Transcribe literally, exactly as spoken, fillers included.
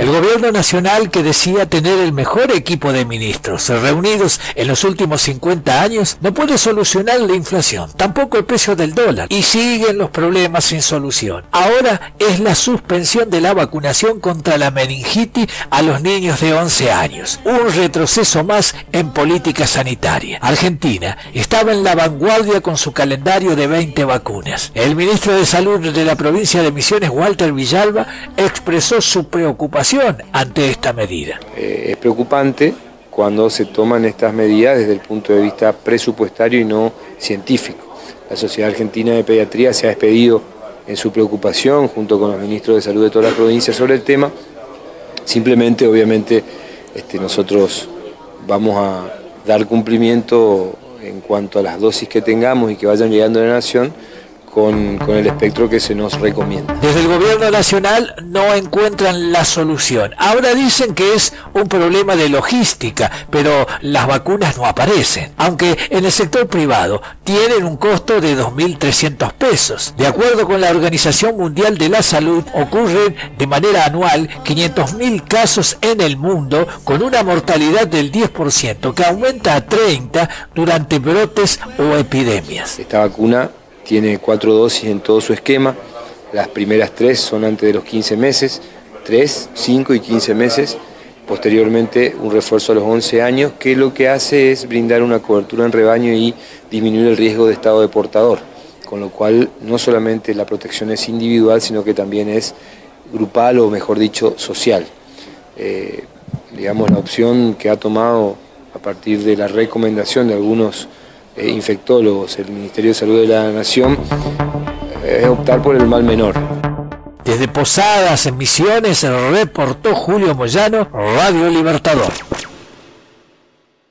El gobierno nacional, que decía tener el mejor equipo de ministros reunidos en los últimos cincuenta años, no puede solucionar la inflación, tampoco el precio del dólar, y siguen los problemas sin solución. Ahora es la suspensión de la vacunación contra la meningitis a los niños de once años, un retroceso más en política sanitaria. Argentina estaba en la vanguardia con su calendario de veinte vacunas. El ministro de Salud de la provincia de Misiones, Walter Villalba, expresó su preocupación ante esta medida. Eh, es preocupante cuando se toman estas medidas desde el punto de vista presupuestario y no científico. La Sociedad Argentina de Pediatría se ha despedido en su preocupación junto con los ministros de salud de todas las provincias sobre el tema. Simplemente, obviamente, este, nosotros vamos a dar cumplimiento en cuanto a las dosis que tengamos y que vayan llegando a la nación, Con, con el espectro que se nos recomienda. Desde el gobierno nacional no encuentran la solución. Ahora dicen que es un problema de logística, pero las vacunas no aparecen, aunque en el sector privado tienen un costo de dos mil trescientos pesos. De acuerdo con la Organización Mundial de la Salud, ocurren de manera anual quinientos mil casos en el mundo, con una mortalidad del diez por ciento, que aumenta a treinta por ciento durante brotes o epidemias. Esta vacuna tiene cuatro dosis en todo su esquema. Las primeras tres son antes de los quince meses, tres, cinco y quince meses. Posteriormente un refuerzo a los once años, que lo que hace es brindar una cobertura en rebaño y disminuir el riesgo de estado de portador. Con lo cual no solamente la protección es individual, sino que también es grupal, o mejor dicho, social. Eh, digamos, la opción que ha tomado a partir de la recomendación de algunos Eh, infectólogos, el Ministerio de Salud de la Nación, eh, es optar por el mal menor. Desde Posadas, en Misiones, reportó Julio Moyano, Radio Libertador.